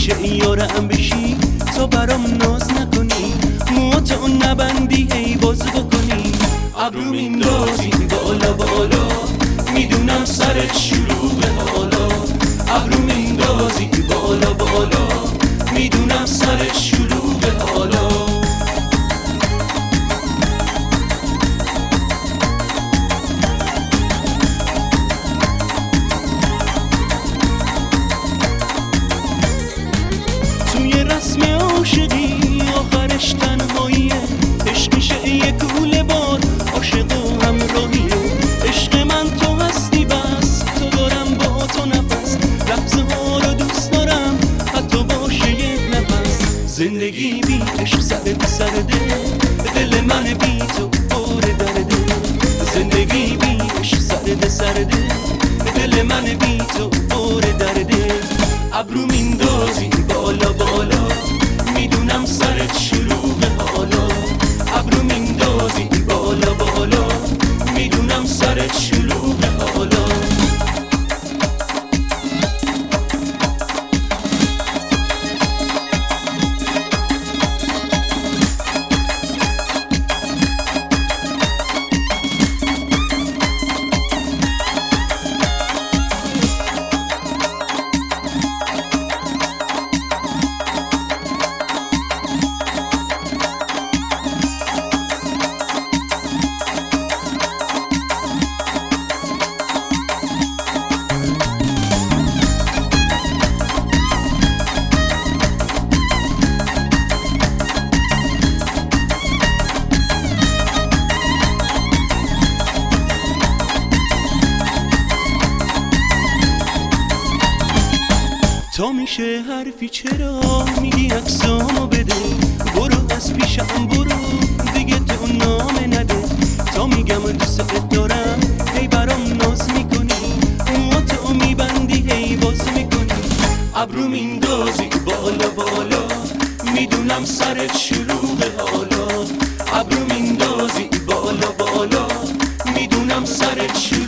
میشه یارم بشی تا برام ناز نکنی، موهاتو نبندی هی باز بکنی. ابرو میندازی بالا بالا، میدونم سرت شلوغه حالا. ابرو میندازی بالا بالا، میدونم سرت شلوغه حالا. توی رسم عاشقی آخرش تنهاییه، عشق میشه یه کوله بار، عاشق و همراهیه. عشق من تو هستی بس، تو دارم با تو نفس، لحظه ها رو دوست دارم حتی باشه یک نفس. زندگی بی عشق سر دل من بی تو پر درده. زندگی بی عشق سر دل من بی تو پر درده. ابرو میندازی بالا بالا، میدونم سرت شلوغه حالا. ابرو میندازی بالا بالا، میدونم سرت شلوغه حالا. تا میشه حرفی چرا میگی عکسامو بده، برو از پیشم برو دیگه تو نامه نده. تا میگم دوست دارم هی برام ناز میکنی، موهاتو میبندی هی باز میکنی. ابرو میندازی بالا بالا، میدونم سرت شلوغه حالا. ابرو میندازی بالا بالا، میدونم سرت شلوغه.